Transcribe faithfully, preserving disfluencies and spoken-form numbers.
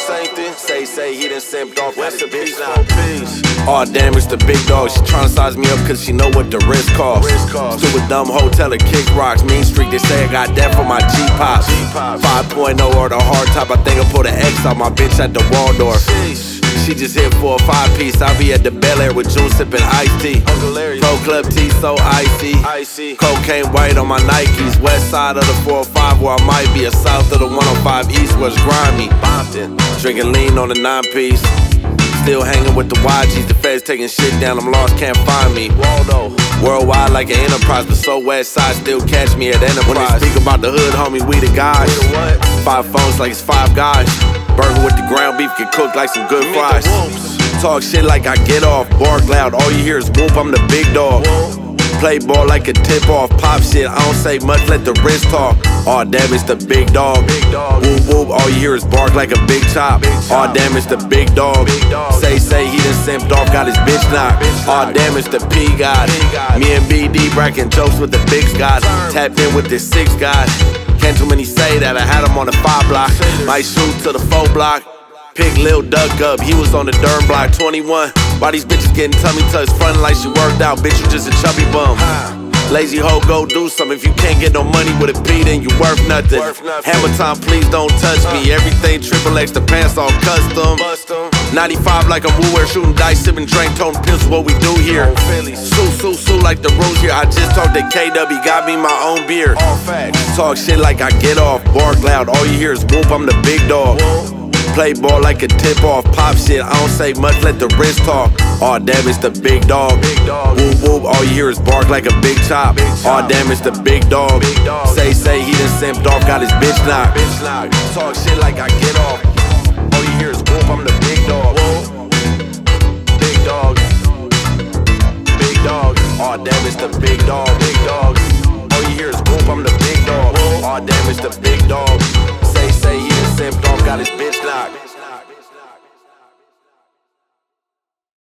same thing. Say, say he done simped off. What's the bitch now? Aw, damn, it's the big dog. She tryna size me up cause she know what the risk costs. Stupid dumb hotel her kick rocks. Mean streak, they say I got that for my G-Pops. five point oh or the hard top. I think I put an X on my bitch at the Waldorf. She just hit for a five piece. I be at the Bel Air with June sippin' iced tea. Pro Club tea so icy. icy. Cocaine white on my Nikes. West side of the four oh five where I might be. A south of the one oh five east where it's grimy. Drinking lean on the nine piece. Still hanging with the Y Gs. The feds taking shit down. I'm lost, can't find me. Waldo. Worldwide like an enterprise, but so west side still catch me at Enterprise. When they speak about the hood, homie, we the guys. Five phones like it's five guys. Burger with the ground beef, get cooked like some good fries. Talk shit like I get off, bark loud, all you hear is whoop, I'm the big dog. Play ball like a tip off, pop shit, I don't say much, let the wrist talk. Aw, damn, it's the big dog. Whoop whoop, all you hear is bark like a big chop. Aw, damn, it's the big dog. Say, say he done simped off, got his bitch knocked. Aw, damn, it's the P God. Me and B D bracking jokes with the big guys. Tapped in with this six guys. Can't too many say that, I had him on the five block. Might shoot to the four block. Pick Lil Duck up, he was on the Durham block. Twenty-one, why these bitches getting tummy tucks? Frontin' like she worked out, bitch, you just a chubby bum. Lazy hoe, go do something. If you can't get no money with a P, then you worth nothing. Hammer time, please don't touch me. Everything triple X, the pants all custom. ninety-five like I'm Woo, shooting dice, sipping drink, tone pills, what we do here. Sue, sue, sue like the rules here. I just talked to K W, got me my own beer. Talk shit like I get off, bark loud, all you hear is whoop, I'm the big dog. Play ball like a tip off, pop shit, I don't say much, let the wrist talk. Aw, damn, it's the big dog. Whoop whoop, all you hear is bark like a big chop. Aw, damn, it's the big dog. Say, say he done simped off, got his bitch knocked. Talk shit like I get off, all you hear is whoop, I'm the big dog. Big dog. Big dog. Aw, damn, it's the big dog. Big dog. All you hear is whoop, I'm the big dog. Aw, damn, it's the big dog. Say, say he done simped off, got his bitch knocked.